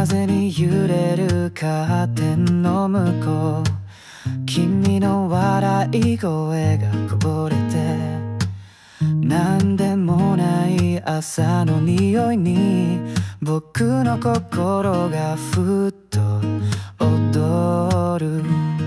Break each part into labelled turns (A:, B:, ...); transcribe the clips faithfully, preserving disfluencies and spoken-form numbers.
A: 風に揺れるカーテンの向こう、君の笑い声がこぼれて、なんでもない朝の匂いに僕の心がふっと踊る。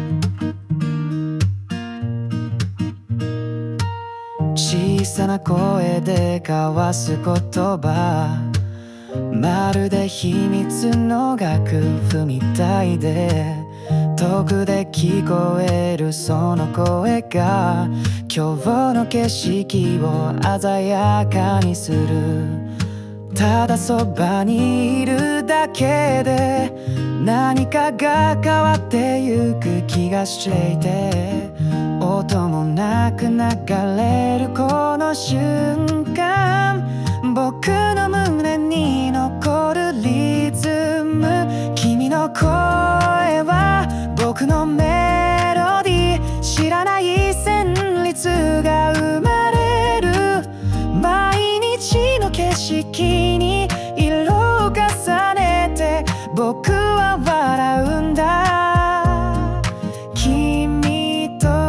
A: 小さな声で交わす言葉、まるで秘密の楽譜みたいで、遠くで聞こえるその声が今日の景色を鮮やかにする。ただそばにいるだけで何かが変わってゆく気がしていて、音もなく流れるこの瞬間、僕の胸に残るリズム。君の声は僕のメロディー、知らない旋律が生まれる。毎日の景色に色を重ねて僕は笑うんだ、君と。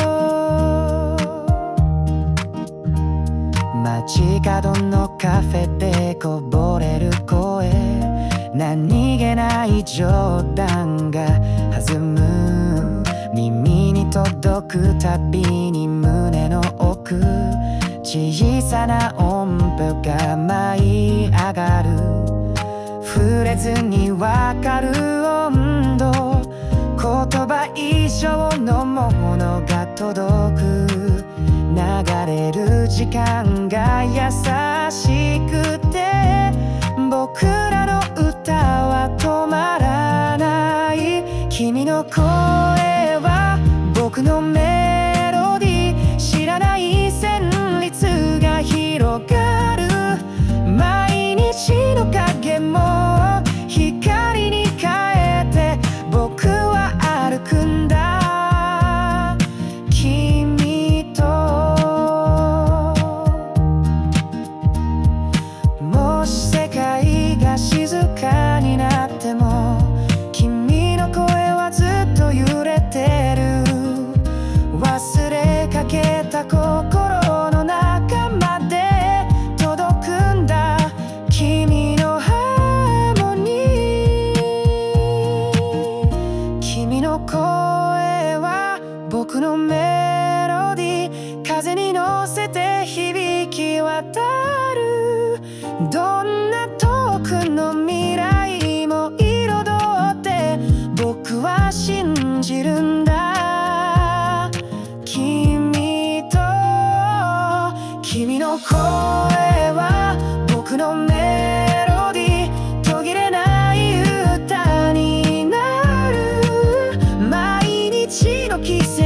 A: 街角のカフェでこぼれる声、何気ない冗談が弾む。耳に届くたびに胸の奥、小さな音符が舞い上がる。触れずにわかる温度、言葉以上のものが届く。流れる時間が優しくて、僕らの歌は止まらない。君の声は僕のメロディー、知らない旋律が広がる。毎日の影も光に変えて僕は歩くんだ、君と。もし世界が静かになっても君の声はずっと揺れてる。忘れかけた心の中まで届くんだ、君のハーモニー。君の声は僕のメロディー、風に乗せて響き渡る。どんな遠くの未来も彩って僕は信じるんだ、君と。君の声は僕のメロディー、途切れない歌になる。毎日の季節